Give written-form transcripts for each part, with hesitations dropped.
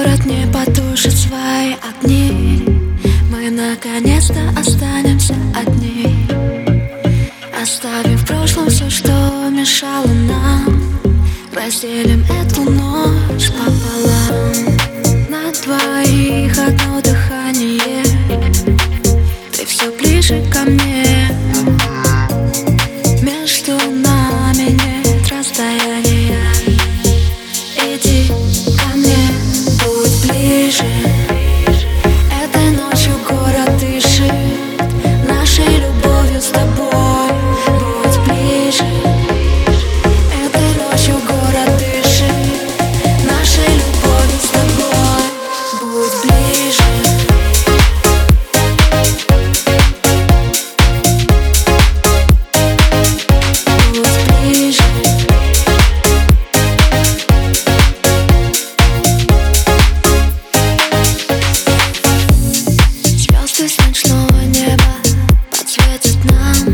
город не потушит свои огни, мы наконец-то останемся одни, оставив в прошлом все, что мешало нам. Разделим эту ночь пополам. На двоих одно дыхание, ты все ближе ко мне. Между нами нет расстояния. Иди ко мне, будь ближе. Этой ночью город дышит нашей любовью с тобой. Будь ближе. Этой ночью город дышит нашей любовью с тобой. Будь ближе. Ночного неба подсветит нам,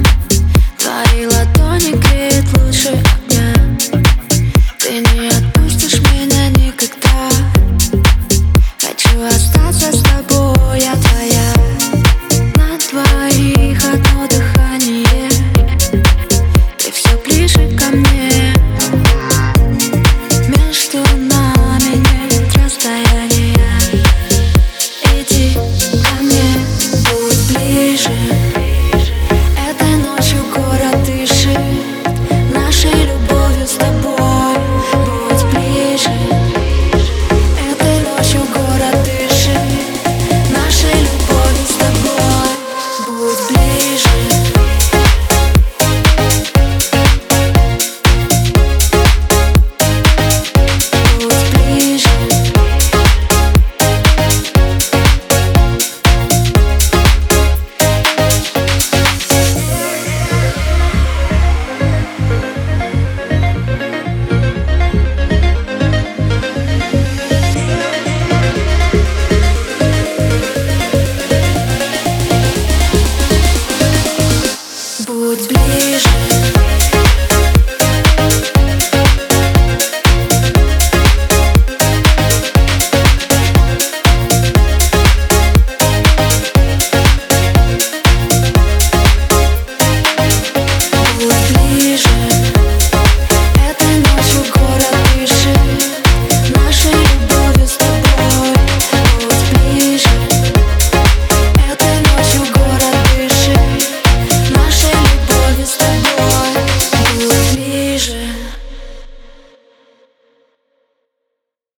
твои ладони греют лучше огня. Ты не отпустишь меня.